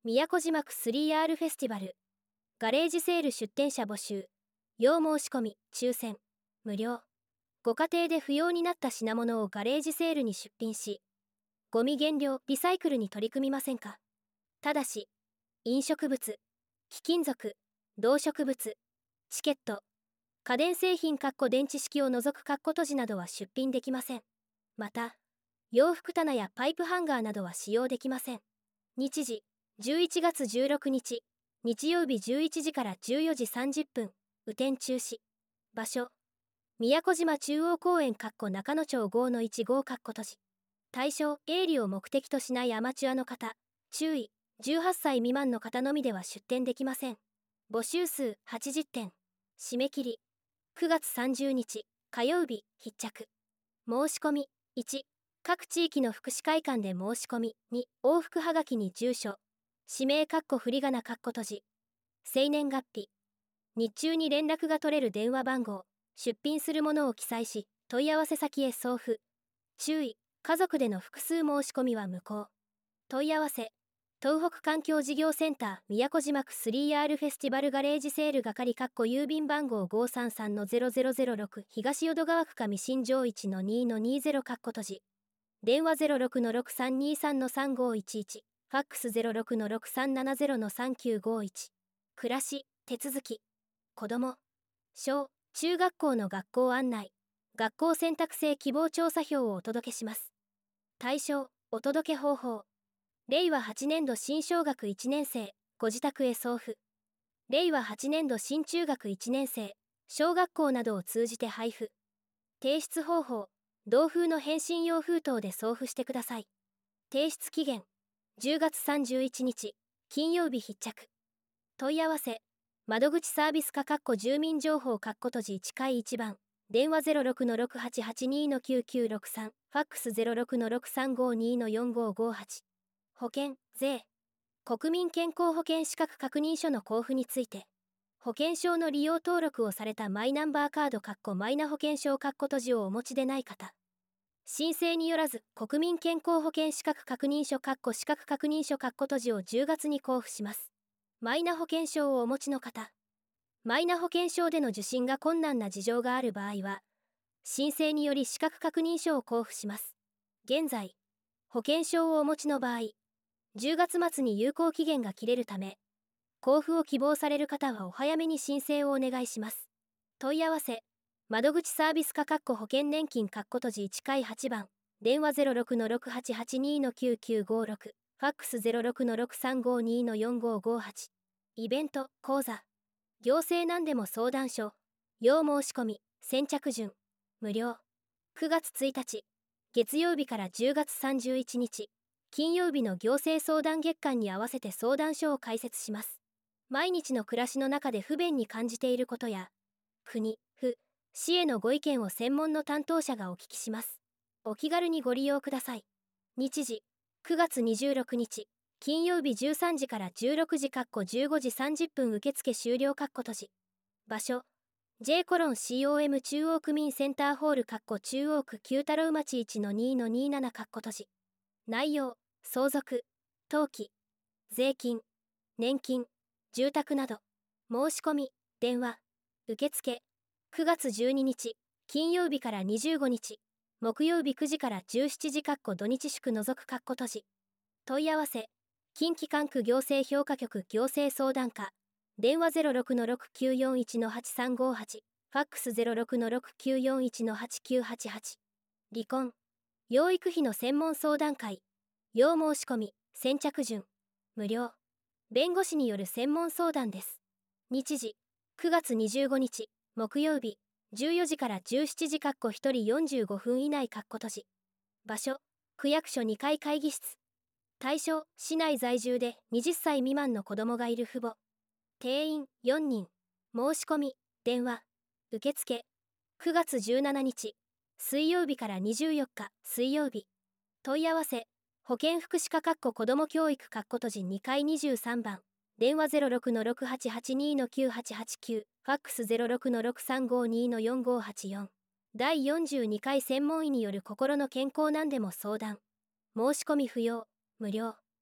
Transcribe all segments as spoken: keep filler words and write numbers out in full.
宮古島区 スリーアール フェスティバルガレージセール出店者募集。要申し込み抽選無料。ご家庭で不要になった品物をガレージセールに出品し、ゴミ減量リサイクルに取り組みませんか。ただし飲食物、貴金属、動植物、チケット、家電製品電池式を除く閉じなどは出品できません。また洋服棚やパイプハンガーなどは使用できません。日時じゅういちがつじゅうろくにち日曜日じゅういちじからじゅうよじさんじゅっぷん、雨天中止。場所宮古島中央公園中野町 ごのいち号閉じ。対象営利を目的としないアマチュアの方、注意、じゅうはっさい未満の方のみでは出店できません。募集数はちじゅってん。締め切りくがつさんじゅうにち火曜日必着。申し込みいち、各地域の福祉会館で申し込み。に、往復はがきに住所、氏名振り仮名閉じ、生年月日、日中に連絡が取れる電話番号、出品するものを記載し、問い合わせ先へ送付。注意、家族での複数申し込みは無効。問い合わせ東北環境事業センター宮古島区 スリーアール フェスティバルガレージセール係郵便番号 ごーさんさんのゼロゼロゼロろく 東淀川区上新庄 いちのにのにじゅう閉じ。電話 ゼロろくのろくさんにさんのさんごいちいち、ファックス ゼロろくのろくさんななゼロのさんきゅうごいち。暮らし、手続き、子ども、小、中学校の学校案内、学校選択制希望調査票をお届けします。対象、お届け方法。れいわはちねんど新小学いちねんせい、ご自宅へ送付。れいわはちねんど新中学いちねんせい、小学校などを通じて配布。提出方法、同封の返信用封筒で送付してください。提出期限、じゅうがつさんじゅういちにち、金曜日必着。問い合わせ、窓口サービス課住民情報閉じいちかいいちばん、電話 ゼロろくのろくはちはちにのきゅうきゅうろくさん、ファックス ゼロろくのろくさんごにのよんごごはち。保険、税、国民健康保険資格確認書の交付について、保険証の利用登録をされたマイナンバーカードマイナ保険証閉じをお持ちでない方、申請によらず国民健康保険資格確認書資格確認書閉じをじゅうがつに交付します。マイナ保険証をお持ちの方、マイナ保険証での受診が困難な事情がある場合は、申請により資格確認書を交付します。現在、保険証をお持ちの場合、じゅうがつ末に有効期限が切れるため、交付を希望される方はお早めに申請をお願いします。問い合わせ、窓口サービス課保険年金閉じいちかいはちばん、電話 ゼロろくのろくはちはちにのきゅうきゅうごろく、ファックス ゼロろくのろくさんごにのよんごごはち。イベント、講座、行政なんでも相談所、要申し込み、先着順、無料。くがつついたち、月曜日からじゅうがつさんじゅういちにち、金曜日の行政相談月間に合わせて相談所を開設します。毎日の暮らしの中で不便に感じていることや、国、府、市へのご意見を専門の担当者がお聞きします。お気軽にご利用ください。日時、くがつにじゅうろくにち、金曜日じゅうさんじからじゅうろくじじゅうごじさんじゅっぷん受付終了閉じ。場所、J コロン コム 中央区民センターホール中央区九太郎町 いちのにのになな閉じ。内容、相続、登記、税金、年金、住宅など。申し込み、電話、受付、くがつじゅうににち、金曜日からにじゅうごにち、木曜日くじからじゅうしちじ土日祝除く閉じ。問い合わせ、近畿管区行政評価局行政相談課、電話 ゼロろくのろくきゅうよんいちのはちさんごはち、ファックス ゼロろくのろくきゅうよんいちのはちきゅうはちはち。離婚、養育費の専門相談会、要申し込み、先着順、無料。弁護士による専門相談です。日時、くがつにじゅうごにち、木曜日、じゅうよじからじゅうしちじひとりよんじゅうごふん以内閉じ。場所、区役所にかい会議室。対象、市内在住ではたち未満の子供がいる父母。定員よにん。申し込み、電話、受付。くがつじゅうしちにち、水曜日からにじゅうよっか、水曜日。問い合わせ、保健福祉課子ども教育閉じにかいにじゅうさんばん、電話 ゼロろくのろくはちはちにのきゅうはちはちきゅう、ファックス ゼロろくのろくさんごにのよんごはちよん。だいよんじゅうにかい専門医による心の健康なんでも相談。申し込み不要、無料。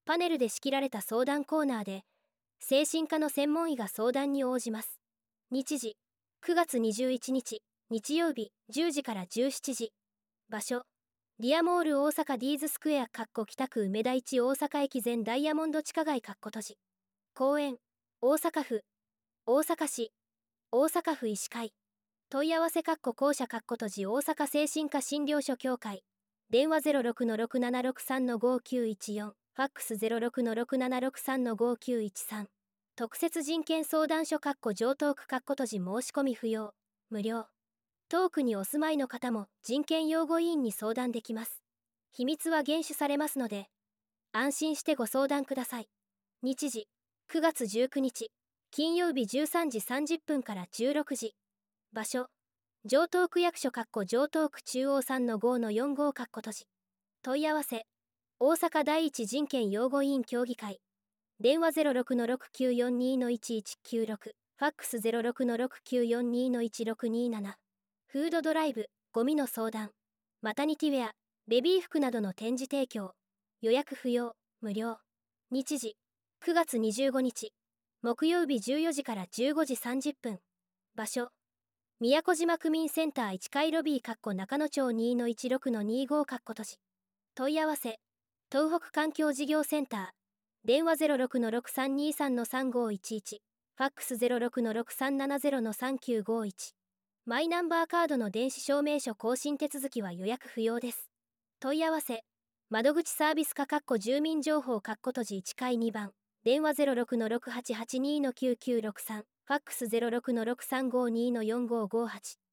パネルで仕切られた相談コーナーで、精神科の専門医が相談に応じます。日時、くがつにじゅういちにち、日曜日、じゅうじからじゅうしちじ。場所、ディアモール大阪ディーズスクエア北区梅田いち大阪駅前ダイヤモンド地下街閉じ。公園、大阪府、大阪市、大阪府医師会。問い合わせ校舎閉じ大阪精神科診療所協会。電話 ゼロろくのろくななろくさんのごきゅういちよん、ファックス ゼロろくのろくななろくさんのごきゅういちさん。特設人権相談所上東区閉じ申し込み不要、無料。遠くにお住まいの方も人権擁護委員に相談できます。秘密は厳守されますので、安心してご相談ください。日時、くがつじゅうくにち、金曜日じゅうさんじさんじゅっぷんからじゅうろくじ。場所、上東区役所上東区中央 さんのごのよんご 閉じ。問い合わせ、大阪第一人権擁護委員協議会。電話 ゼロろくのろくきゅうよんにのいちいちきゅうろく、ファックス ゼロろくのろくきゅうよんにのいちろくになな。フードドライブ、ゴミの相談、マタニティウェア、ベビー服などの展示提供。予約不要、無料。日時、くがつにじゅうごにち、木曜日じゅうよじからじゅうごじさんじゅっぷん。場所、宮古島区民センターいちかいロビー中野町 にのいちろくのにご 閉じ。問い合わせ、東北環境事業センター。電話 ゼロろくのろくさんにさんのさんごいちいち、ファックス ゼロろくのろくさんななゼロのさんきゅうごいち。マイナンバーカードの電子証明書更新手続きは予約不要です。問い合わせ、窓口サービス課住民情報閉じいちかいにばん。電話 ゼロろくのろくはちはちにのきゅうきゅうろくさん、ファックス ゼロろくのろくさんごにのよんごごはち。